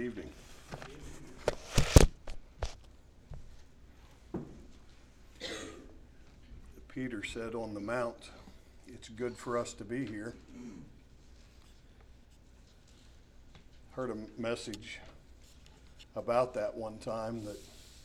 evening. Peter said on the Mount, it's good for us to be here. Heard a message about that one time that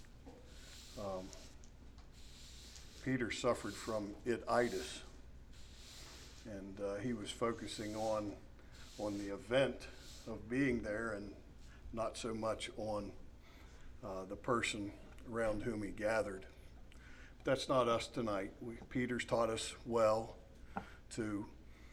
Peter suffered from itis, and he was focusing on the event of being there and not so much on the person around whom he gathered. That's not us tonight. Peter's taught us well to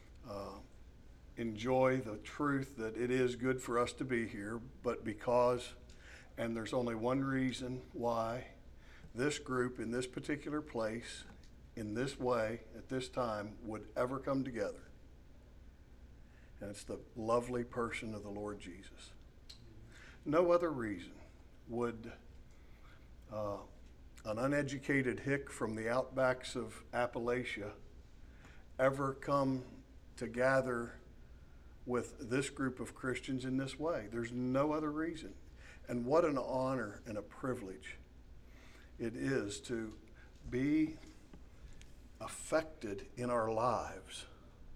enjoy the truth that it is good for us to be here, but because, and there's only one reason why this group in this particular place, in this way, at this time, would ever come together. And it's the lovely person of the Lord Jesus. No other reason would an uneducated hick from the outbacks of Appalachia ever come to gather with this group of Christians in this way. There's no other reason. And what an honor and a privilege it is to be affected in our lives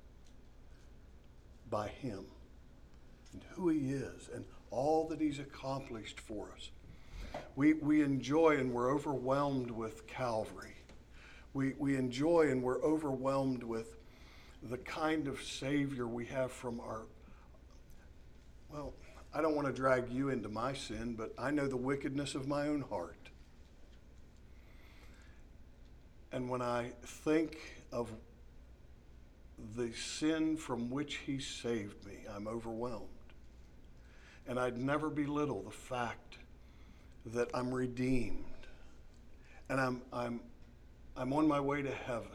by Him and who He is and all that He's accomplished for us. We enjoy and we're overwhelmed with Calvary. We enjoy and we're overwhelmed with the kind of Savior we have from our, well, I don't want to drag you into my sin, but I know the wickedness of my own heart. And when I think of the sin from which He saved me, I'm overwhelmed. And I'd never belittle the fact that I'm redeemed and I'm on my way to heaven.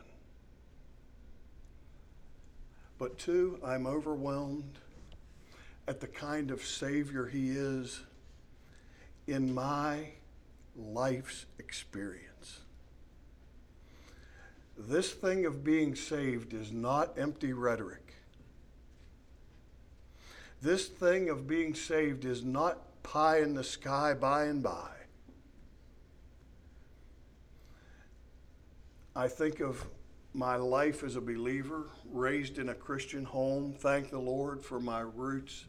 But two, I'm overwhelmed at the kind of Savior He is in my life's experience. This thing of being saved is not empty rhetoric. This thing of being saved is not pie in the sky by and by. I think of my life as a believer, raised in a Christian home. Thank the Lord for my roots.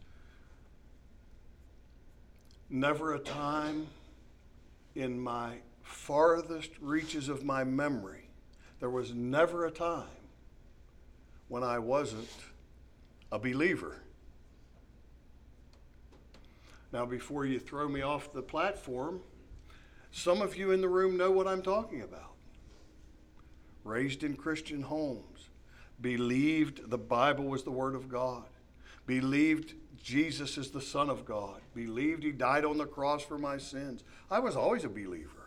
Never a time in my farthest reaches of my memory, there was never a time when I wasn't a believer. Now, before you throw me off the platform, some of you in the room know what I'm talking about. Raised in Christian homes, believed the Bible was the Word of God, believed Jesus is the Son of God, believed He died on the cross for my sins. I was always a believer.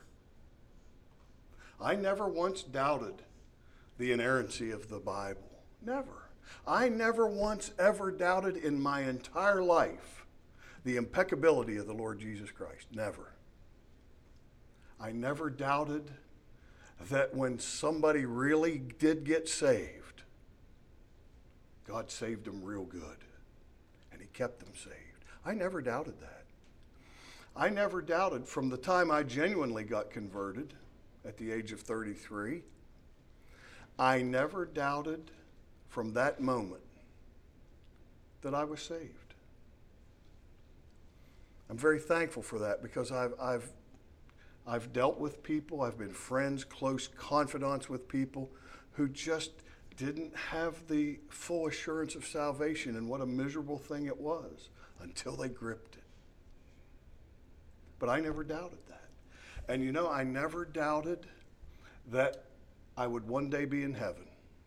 I never once doubted the inerrancy of the Bible. Never. I never once ever doubted in my entire life the impeccability of the Lord Jesus Christ. Never. I never doubted that when somebody really did get saved, God saved them real good, and He kept them saved. I never doubted that. I never doubted from the time I genuinely got converted at the age of 33. I never doubted from that moment that I was saved. I'm very thankful for that because I've dealt with people, I've been friends, close confidants with people who just didn't have the full assurance of salvation and what a miserable thing it was until they gripped it. But I never doubted that. And you know, I never doubted that I would one day be in heaven.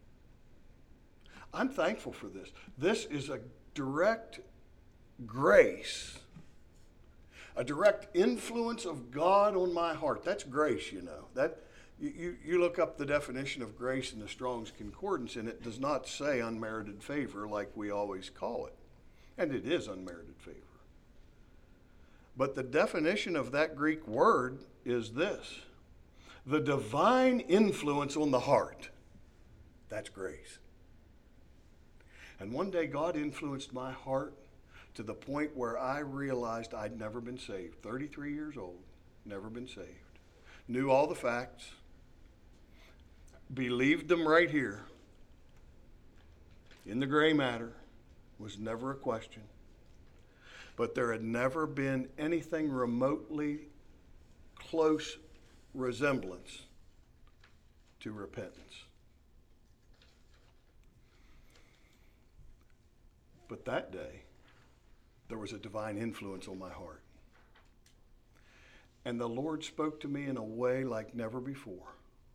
I'm thankful for this. This is a direct grace, a direct influence of God on my heart. That's grace, you know. That you look up the definition of grace in the Strong's Concordance, and it does not say unmerited favor like we always call it. And it is unmerited favor. But the definition of that Greek word is this: the divine influence on the heart. That's grace. And one day God influenced my heart to the point where I realized I'd never been saved. 33 years old, never been saved. Knew all the facts, believed them right here. In the gray matter, was never a question. But there had never been anything remotely close resemblance to repentance. But that day, there was a divine influence on my heart. And the Lord spoke to me in a way like never before.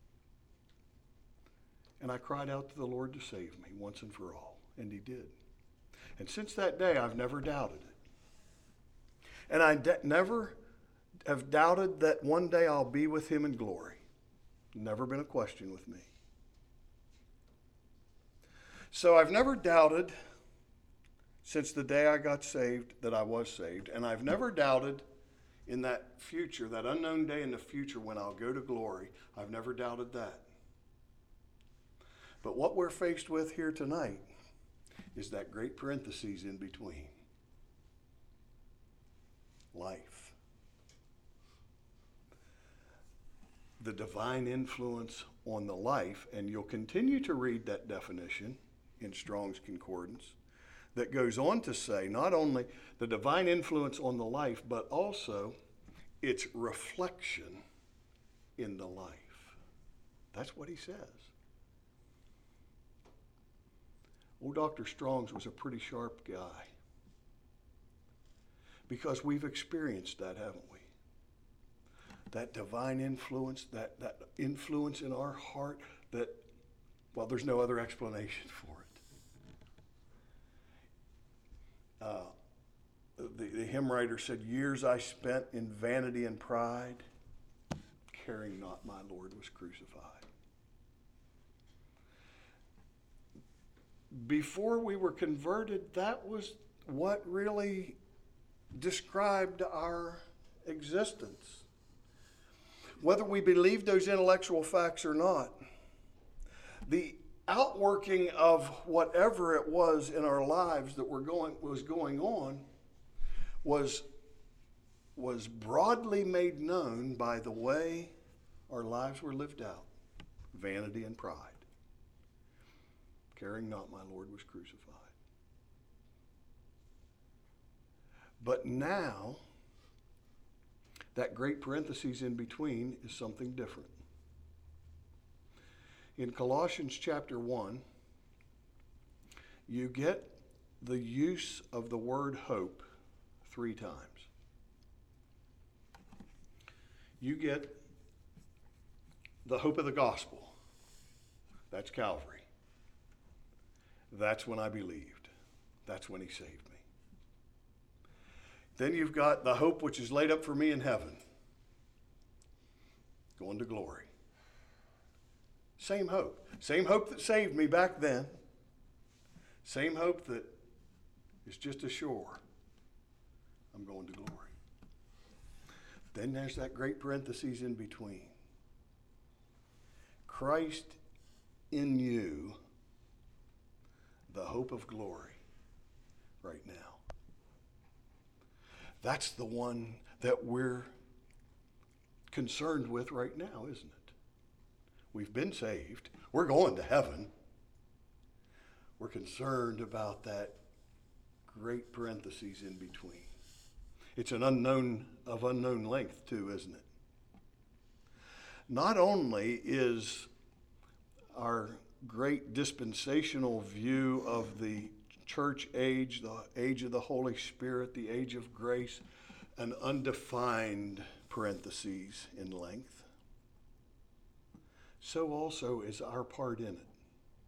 And I cried out to the Lord to save me once and for all. And he did. And since that day, I've never doubted it. And I never have doubted that one day I'll be with him in glory. Never been a question with me. So I've never doubted since the day I got saved that I was saved. And I've never doubted in that future, that unknown day in the future when I'll go to glory. I've never doubted that. But what we're faced with here tonight is that great parenthesis in between. Life. The divine influence on the life, and you'll continue to read that definition in Strong's Concordance, that goes on to say not only the divine influence on the life, but also its reflection in the life. That's what he says. Old Dr. Strong's was a pretty sharp guy, because we've experienced that, haven't we? That divine influence, that influence in our heart that, well, there's no other explanation for it. The hymn writer said, "Years I spent in vanity and pride, caring not my Lord was crucified." Before we were converted, that was what really described our existence. Whether we believed those intellectual facts or not, the outworking of whatever it was in our lives that was going on was broadly made known by the way our lives were lived out. Vanity and pride. Caring not my Lord was crucified. But now, that great parenthesis in between is something different. In Colossians chapter 1, you get the use of the word hope 3 times. You get the hope of the gospel. That's Calvary. That's when I believed. That's when he saved me. Then you've got the hope which is laid up for me in heaven. Going to glory. Same hope. Same hope that saved me back then. Same hope that is just as sure. I'm going to glory. Then there's that great parenthesis in between. Christ in you, the hope of glory, right now. That's the one that we're concerned with right now, isn't it? We've been saved. We're going to heaven. We're concerned about that great parentheses in between. It's an unknown of unknown length too, isn't it? Not only is our great dispensational view of the church age, the age of the Holy Spirit, the age of grace, an undefined parentheses in length, so also is our part in it.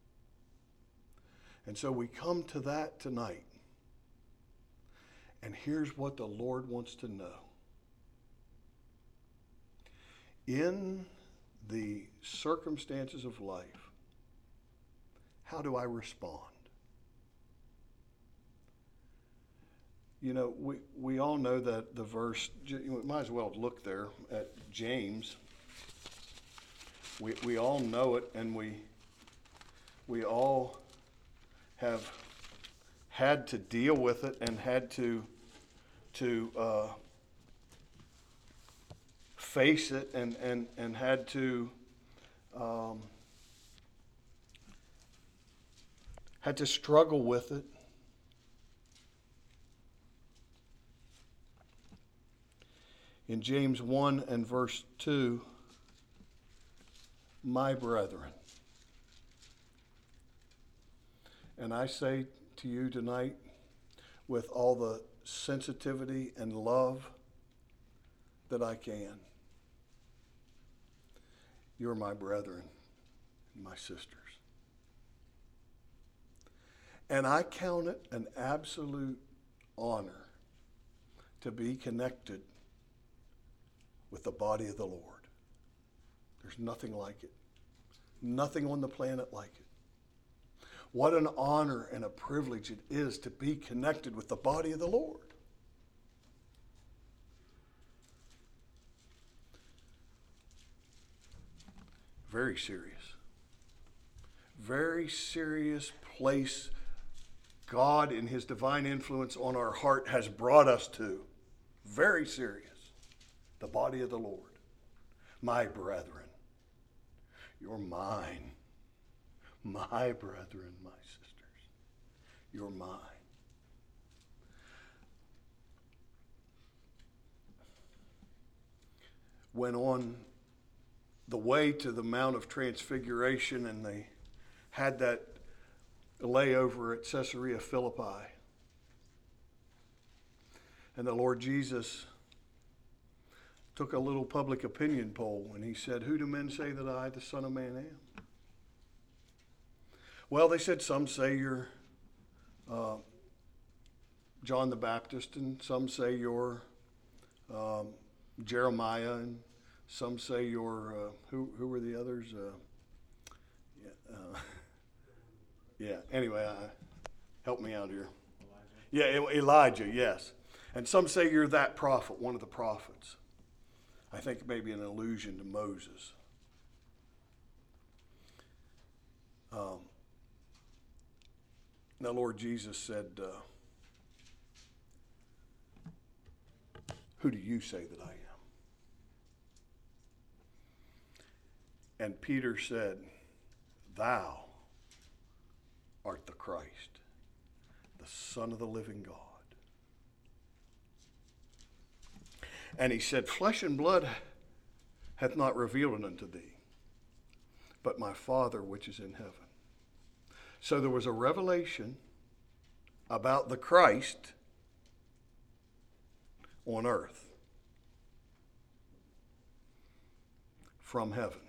And so we come to that tonight. And here's what the Lord wants to know. In the circumstances of life, how do I respond? You know, we all know that the verse, we might as well look there at James. We all know it, and we all have had to deal with it and had to face it and had to struggle with it. In James 1 and verse 2, my brethren. And I say to you tonight, with all the sensitivity and love that I can, you're my brethren and my sisters. And I count it an absolute honor to be connected with the body of the Lord. There's nothing like it. Nothing on the planet like it. What an honor and a privilege it is to be connected with the body of the Lord. Very serious. Very serious place God in his divine influence on our heart has brought us to. Very serious. The body of the Lord. My brethren. You're mine. My brethren, my sisters. You're mine. When on the way to the Mount of Transfiguration and they had that layover at Caesarea Philippi, and the Lord Jesus took a little public opinion poll and he said, "Who do men say that I, the Son of Man, am?" Well, they said some say you're John the Baptist, and some say you're Jeremiah, and some say you're who were the others? Anyway, help me out here. Elijah, yes. And some say you're that prophet, one of the prophets. I think maybe an allusion to Moses. The Lord Jesus said, "Who do you say that I am?" And Peter said, "Thou art the Christ, the Son of the living God." And he said, "Flesh and blood hath not revealed it unto thee, but my Father which is in heaven." So there was a revelation about the Christ on earth from heaven.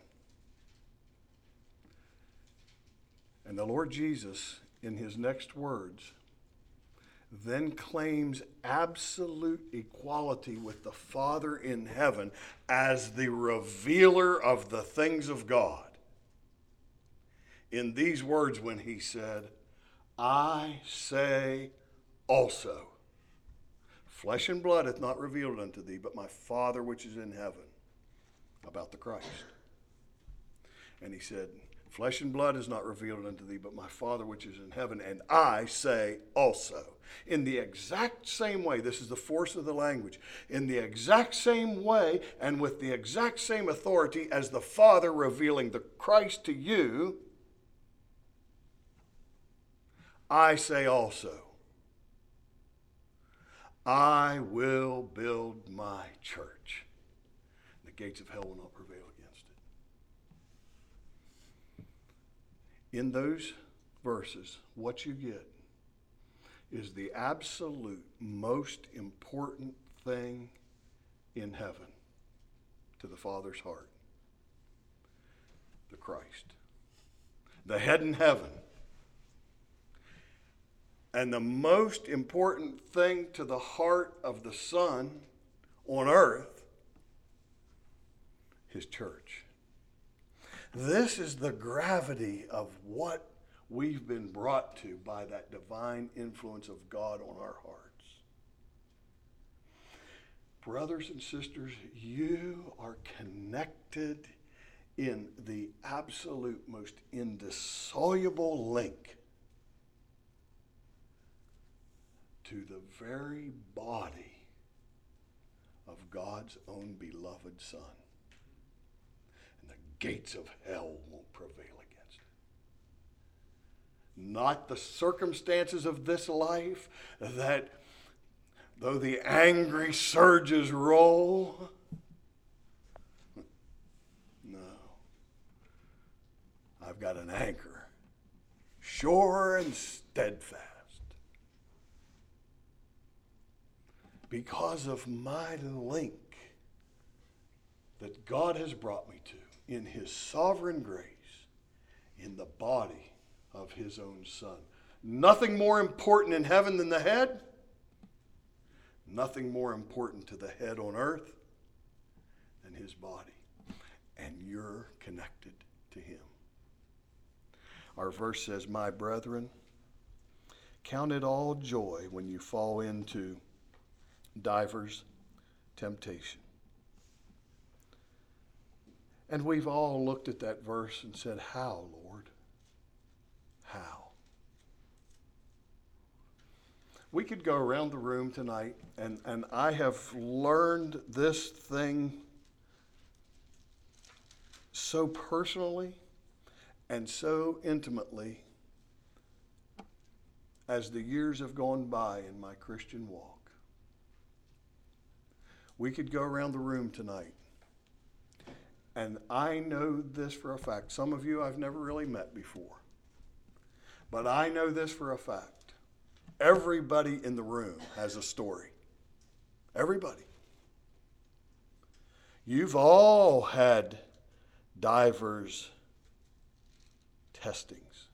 And the Lord Jesus, in his next words, then claims absolute equality with the Father in heaven as the revealer of the things of God. In these words when he said, "I say also, flesh and blood hath not revealed unto thee, but my Father which is in heaven," about the Christ. And he said, "Flesh and blood is not revealed unto thee, but my Father which is in heaven, and I say also." In the exact same way, this is the force of the language, in the exact same way and with the exact same authority as the Father revealing the Christ to you, I say also, I will build my church. The gates of hell will not prevail against it. In those verses, what you get is the absolute most important thing in heaven to the Father's heart. The Christ. The head in heaven. And the most important thing to the heart of the Son on earth, his church. This is the gravity of what we've been brought to by that divine influence of God on our hearts. Brothers and sisters, you are connected in the absolute most indissoluble link to the very body of God's own beloved Son. And the gates of hell won't prevail against it. Not the circumstances of this life that, though the angry surges roll, no. I've got an anchor, sure and steadfast. Because of my link that God has brought me to in his sovereign grace in the body of his own Son. Nothing more important in heaven than the head. Nothing more important to the head on earth than his body. And you're connected to him. Our verse says, my brethren, count it all joy when you fall into divers temptation. And we've all looked at that verse and said, how, Lord? How? We could go around the room tonight, and I have learned this thing so personally and so intimately as the years have gone by in my Christian walk. We could go around the room tonight, and I know this for a fact. Some of you I've never really met before, but I know this for a fact. Everybody in the room has a story. Everybody. You've all had divers testings,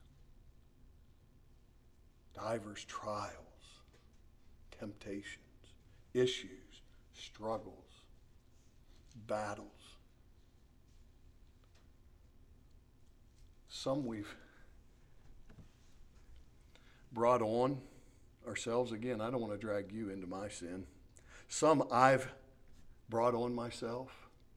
divers trials, temptations, issues, struggles, battles. Some we've brought on ourselves. Again, I don't want to drag you into my sin. Some I've brought on myself.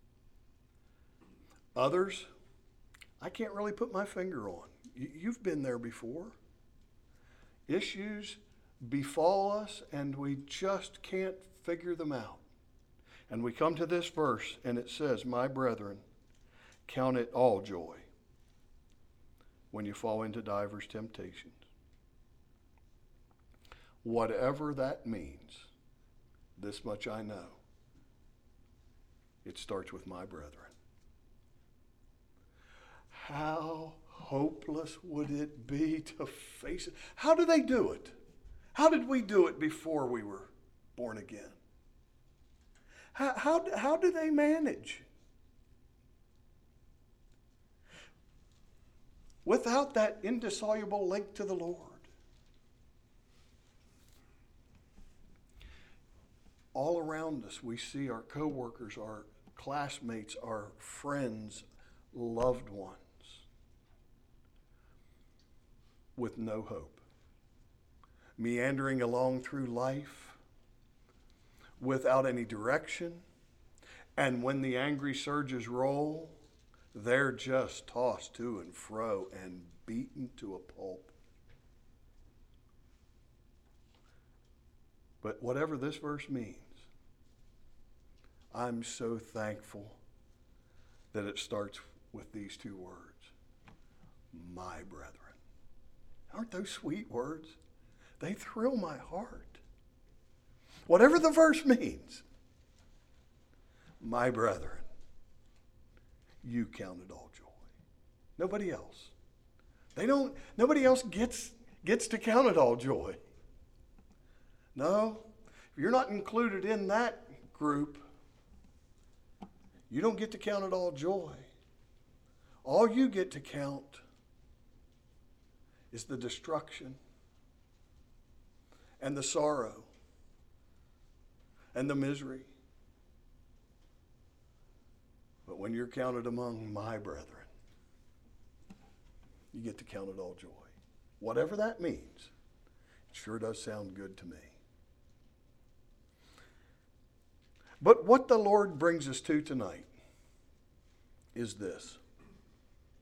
Others, I can't really put my finger on. You've been there before. Issues befall us, and we just can't figure them out. And we come to this verse, and it says, my brethren, count it all joy when you fall into divers temptations. Whatever that means, this much I know. It starts with my brethren. How hopeless would it be to face it? How do they do it? How did we do it before we were born again? How do they manage? Without that indissoluble link to the Lord. All around us, we see our coworkers, our classmates, our friends, loved ones with no hope, meandering along through life without any direction, and when the angry surges roll, they're just tossed to and fro and beaten to a pulp. But whatever this verse means, I'm so thankful that it starts with these two words, my brethren. Aren't those sweet words? They thrill my heart. Whatever the verse means, my brethren, you count it all joy. Nobody else. Nobody else gets to count it all joy. No, if you're not included in that group, you don't get to count it all joy. All you get to count is the destruction and the sorrow and the misery. But when you're counted among my brethren, you get to count it all joy. Whatever that means, it sure does sound good to me. But what the Lord brings us to tonight is this.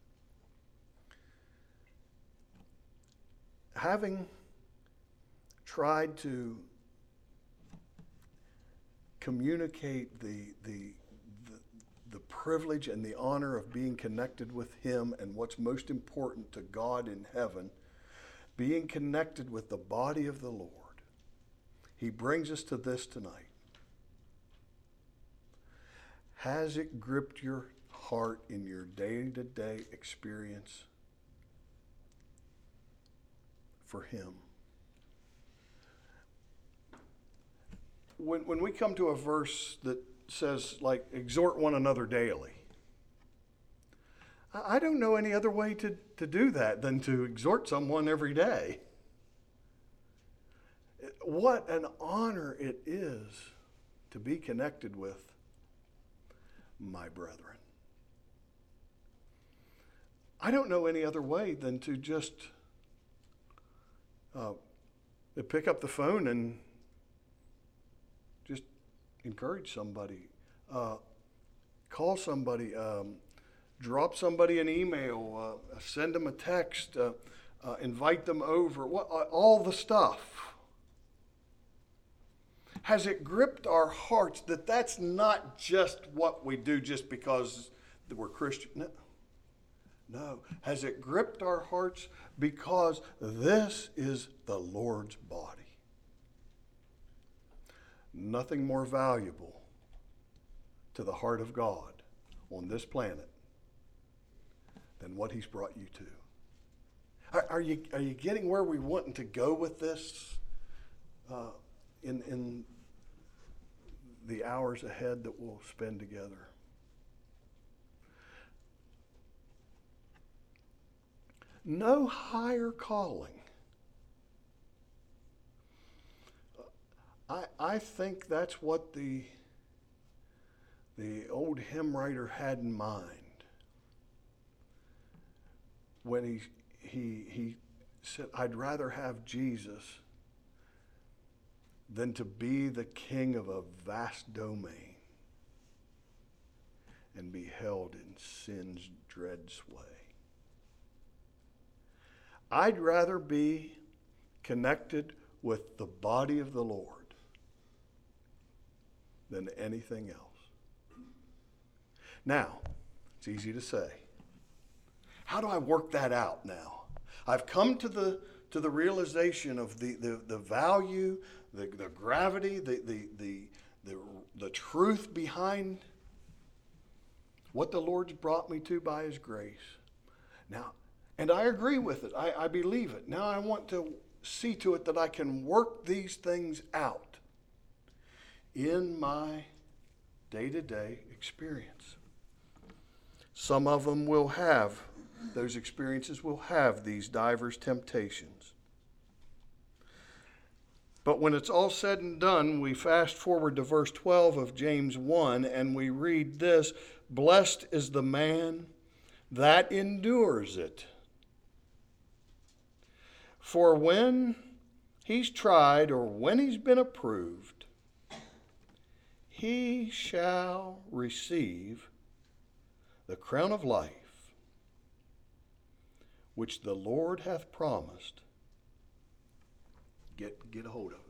Having tried to communicate the privilege and the honor of being connected with Him and what's most important to God in heaven, being connected with the body of the Lord, He brings us to this tonight. Has it gripped your heart in your day-to-day experience for Him? When we come to a verse that says, like, exhort one another daily, I don't know any other way to do that than to exhort someone every day. What an honor it is to be connected with my brethren. I don't know any other way than to just pick up the phone and just encourage somebody, call somebody, drop somebody an email, send them a text, invite them over, all the stuff. Has it gripped our hearts that that's not just what we do just because we're Christian? No. Has it gripped our hearts because this is the Lord's body? Nothing more valuable to the heart of God on this planet than what He's brought you to. Are you getting where we wanting to go with this in the hours ahead that we'll spend together? No higher calling. I think that's what the old hymn writer had in mind when he said, I'd rather have Jesus than to be the king of a vast domain and be held in sin's dread sway. I'd rather be connected with the body of the Lord than anything else. Now, it's easy to say. How do I work that out now? I've come to the realization of the value, the gravity, the truth behind what the Lord's brought me to by His grace. Now, and I agree with it. I believe it. Now I want to see to it that I can work these things out in my day-to-day experience. Some of them will have, those experiences will have these diverse temptations. But when it's all said and done, we fast forward to verse 12 of James 1, and we read this: blessed is the man that endures it. For when he's tried, or when he's been approved, he shall receive the crown of life, which the Lord hath promised. Get a hold of it.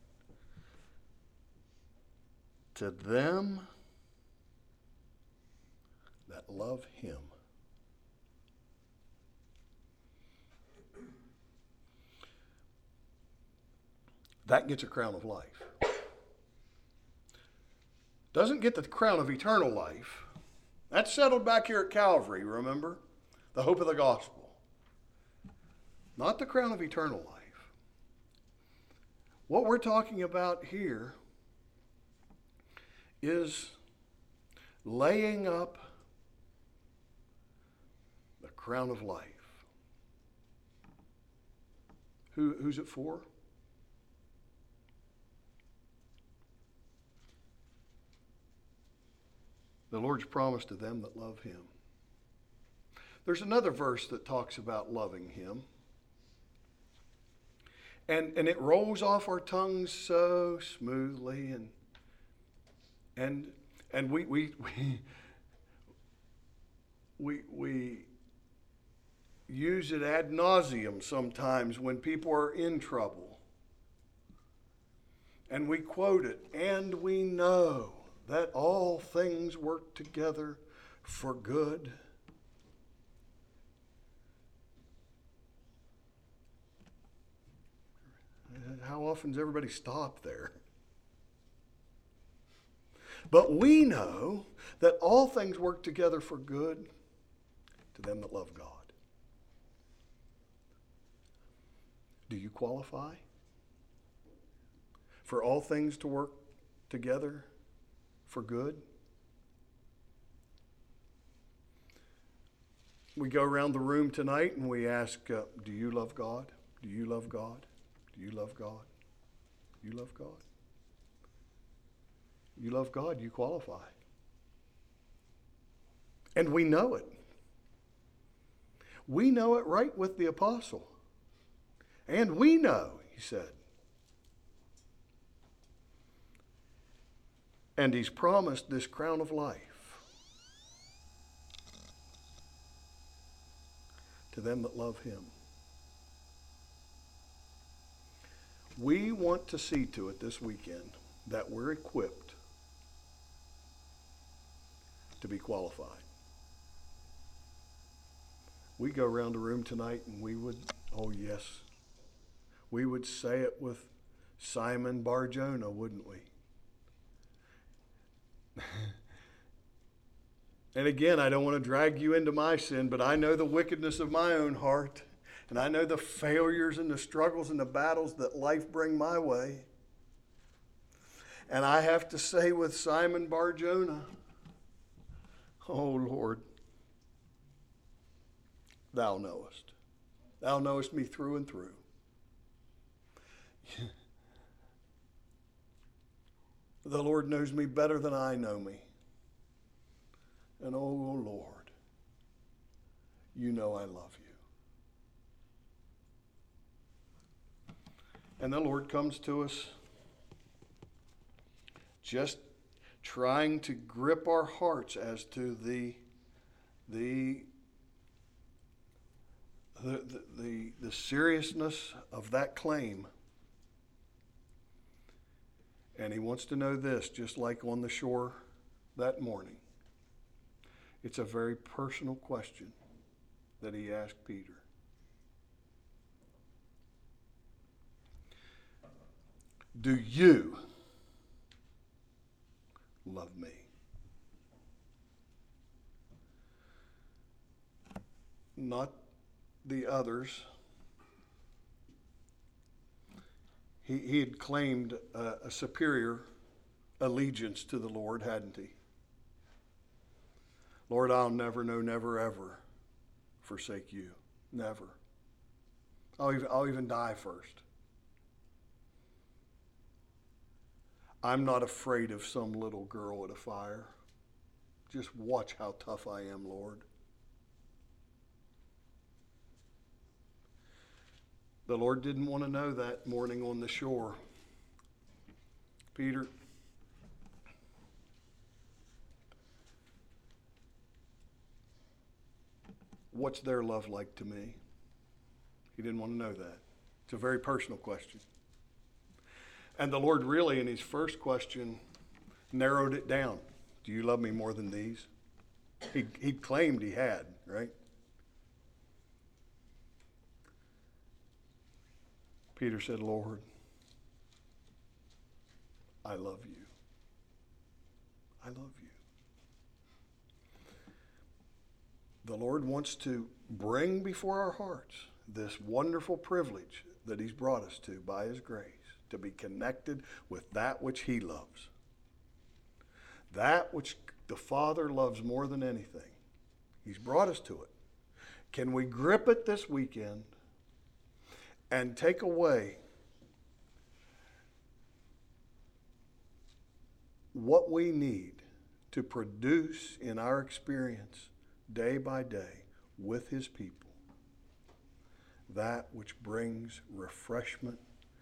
To them that love Him. That gets a crown of life. Doesn't get the crown of eternal life. That's settled back here at Calvary, remember? The hope of the gospel. Not the crown of eternal life. What we're talking about here is laying up the crown of life. Who's it for? The Lord's promise to them that love Him. There's another verse that talks about loving Him. And it rolls off our tongues so smoothly, and we use it ad nauseum sometimes when people are in trouble. And we quote it, and we know that all things work together for good. How often does everybody stop there? But we know that all things work together for good to them that love God. Do you qualify for all things to work together for good? We go around the room tonight and we ask, do you love God? Do you love God? Do you love God? You love God? You love God, you qualify. And we know it. We know it right with the apostle. And we know, he said. And he's promised this crown of life to them that love him. We want to see to it this weekend that we're equipped to be qualified. We go around the room tonight and we would, oh yes, we would say it with Simon Bar-Jonah, wouldn't we? And again, I don't want to drag you into my sin, but I know the wickedness of my own heart. And I know the failures and the struggles and the battles that life bring my way. And I have to say with Simon Bar-Jonah, oh Lord, thou knowest. Thou knowest me through and through. The Lord knows me better than I know me. And oh Lord, you know I love you. And the Lord comes to us just trying to grip our hearts as to the seriousness of that claim. And he wants to know this, just like on the shore that morning. It's a very personal question that he asked Peter. Do you love me? Not the others. He had claimed a superior allegiance to the Lord, hadn't he? Lord, I'll never, no, never, ever forsake you. Never. I'll even die first. I'm not afraid of some little girl at a fire. Just watch how tough I am, Lord. The Lord didn't want to know that morning on the shore. Peter, what's their love like to me? He didn't want to know that. It's a very personal question. And the Lord really, in his first question, narrowed it down. Do you love me more than these? He claimed he had, right? Peter said, Lord, I love you. I love you. The Lord wants to bring before our hearts this wonderful privilege that he's brought us to by his grace, to be connected with that which he loves. That which the Father loves more than anything. He's brought us to it. Can we grip it this weekend and take away what we need to produce in our experience day by day with his people, that which brings refreshment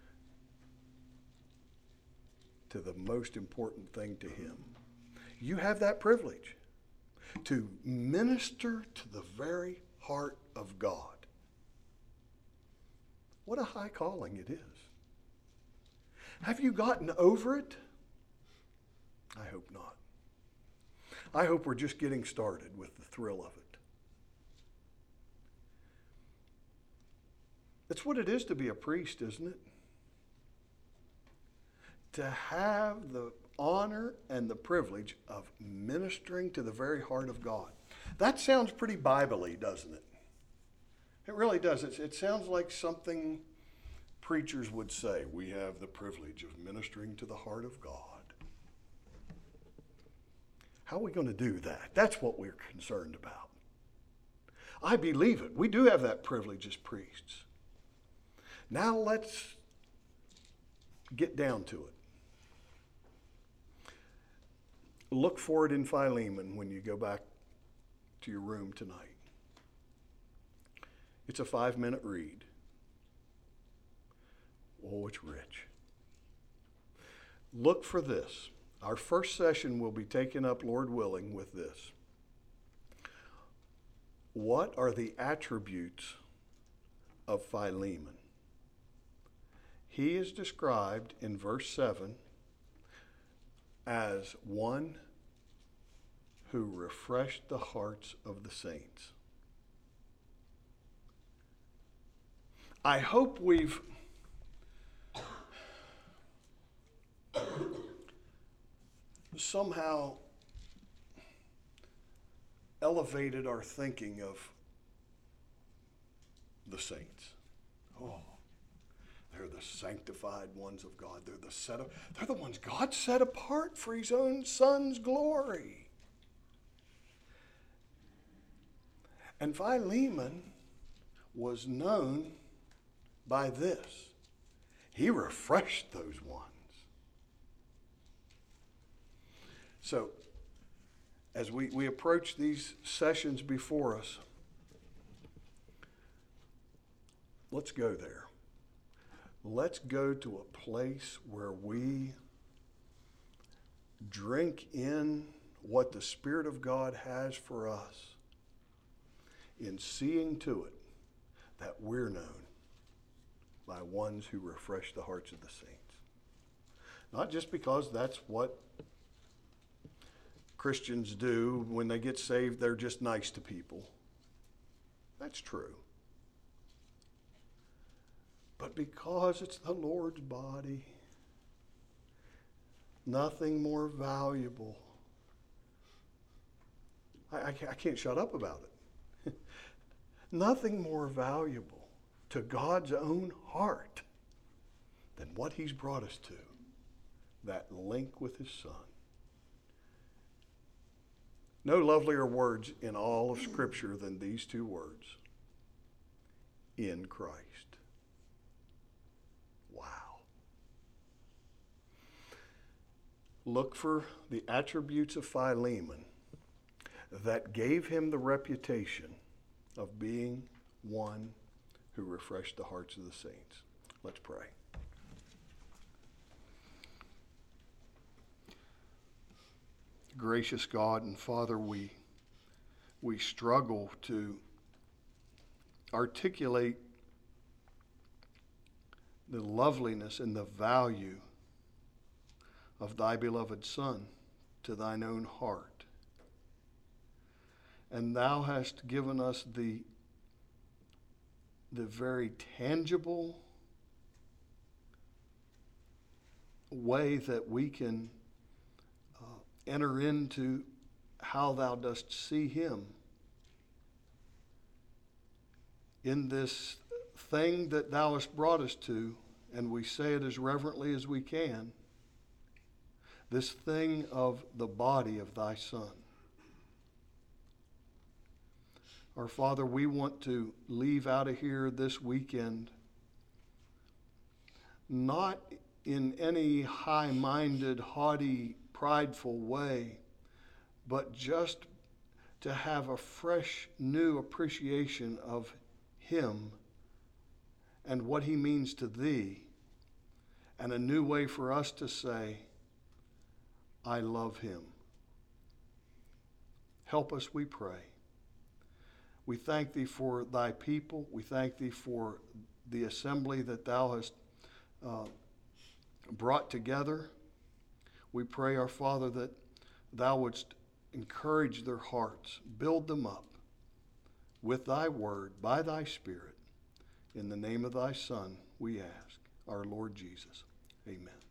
to the most important thing to him? You have that privilege to minister to the very heart of God. What a high calling it is. Have you gotten over it? I hope not. I hope we're just getting started with the thrill of it. It's what it is to be a priest, isn't it? To have the honor and the privilege of ministering to the very heart of God. That sounds pretty Bible-y, doesn't it? It really does. It sounds like something preachers would say. We have the privilege of ministering to the heart of God. How are we going to do that? That's what we're concerned about. I believe it. We do have that privilege as priests. Now let's get down to it. Look for it in Philemon when you go back to your room tonight. It's a 5-minute read. Oh, it's rich. Look for this. Our first session will be taken up, Lord willing, with this. What are the attributes of Philemon? He is described in verse 7 as one who refreshed the hearts of the saints. I hope we've somehow elevated our thinking of the saints. Oh, they're the sanctified ones of God. They're the ones God set apart for his own Son's glory. And Philemon was known by this. He refreshed those ones. So, as we approach these sessions before us, let's go there. Let's go to a place where we drink in what the Spirit of God has for us in seeing to it that we're known by ones who refresh the hearts of the saints. Not just because that's what Christians do when they get saved, they're just nice to people. That's true. But because it's the Lord's body, nothing more valuable. I can't shut up about it. Nothing more valuable to God's own heart than what he's brought us to, that link with his Son. No lovelier words in all of Scripture than these two words. In Christ. Wow. Look for the attributes of Philemon that gave him the reputation of being one who refreshed the hearts of the saints. Let's pray. Gracious God and Father, we struggle to articulate the loveliness and the value of thy beloved Son to thine own heart. And thou hast given us the very tangible way that we can enter into how thou dost see him in this thing that thou hast brought us to, and we say it as reverently as we can, this thing of the body of thy Son. Our Father, we want to leave out of here this weekend not in any high-minded, haughty, prideful way, but just to have a fresh, new appreciation of him and what he means to thee, and a new way for us to say, I love him. Help us, we pray. We thank thee for thy people. We thank thee for the assembly that thou hast brought together. We pray, our Father, that thou wouldst encourage their hearts, build them up with thy word, by thy Spirit. In the name of thy Son, we ask, our Lord Jesus. Amen.